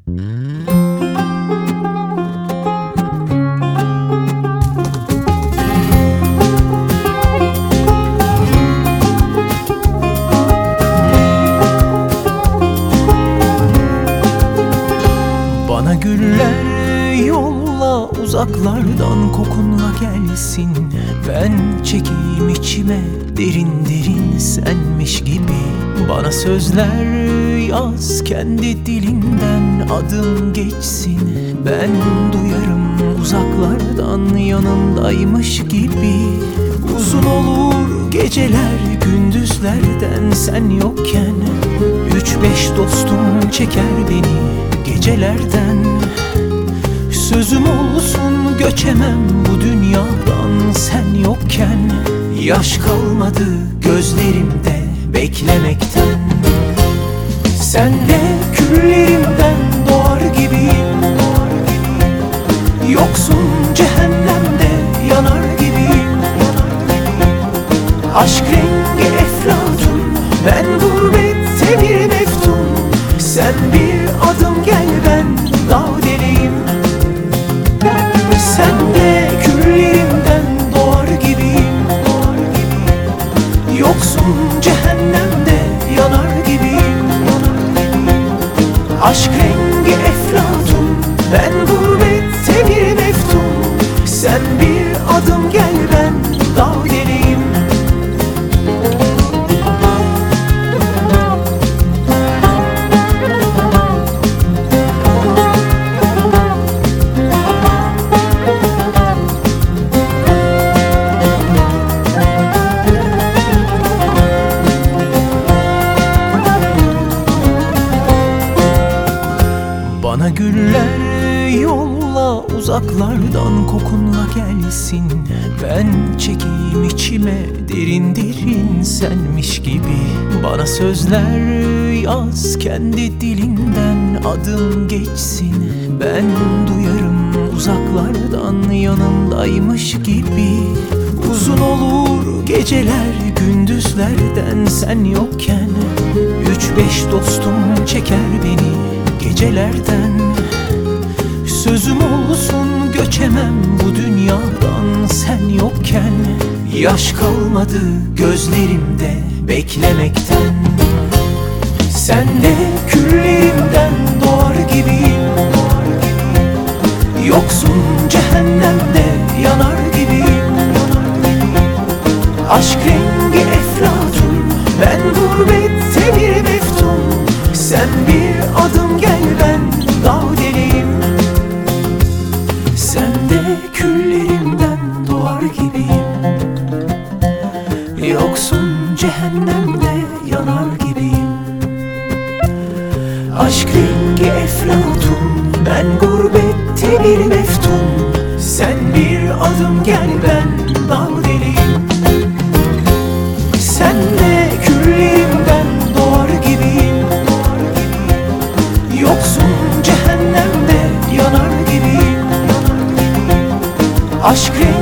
Bana güller yolla, uzaklardan kokunla gelsin. Ben çekeyim içime, derin derin senmiş gibi. Bana sözler yaz kendi dilinden, adım geçsin. Ben duyarım uzaklardan, yanındaymış gibi. Uzun olur geceler gündüzlerden sen yokken. 3-5 dostum çeker beni gecelerden. Sözüm olsun göçemem bu dünyadan sen yokken. Yaş kalmadı gözlerimde beklemekten. Sen de küllerimden doğar gibiyim. Yoksun cehennemde yanar gibiyim. Aşk rengi eflatun, ben gurbette bir meftun. Sen bir adım gel, ben dağ deliyim. Sen de küllerimden doğar gibiyim. Yoksun cehennemde yanar gibiyim. Aşk rengi eflatun, ben gurbette bir meftun. Sen bir adım gel, ben dağ deliyim. Bana güller yolla, uzaklardan kokunla gelsin. Ben çekeyim içime, derin derin senmiş gibi. Bana sözler yaz kendi dilinden, adım geçsin. Ben duyarım uzaklardan, yanındaymış gibi. Uzun olur geceler gündüzlerden sen yokken. 3-5 dostum çeker beni gecelerden. Sözüm olsun göçemem bu dünyadan sen yokken. Yaş kalmadı gözlerimde beklemekten. Sen de küllerimden doğar gibiyim. Yoksun cehennemde yanar gibiyim. Aşk rengi eflatun, ben gurbette bir meftun. Sen bir adım gel, ben dağ deliyim. Sen de küllerimden doğar gibiyim. Yoksun cehennemde yanar gibiyim. Aşk rengi eflatun, ben gurbette bir meftun. Sen bir adım gel, ben dağ deliyim. Sen de küllerimden doğar gibiyim. Yoksun cehennemde yanar gibiyim. Aşk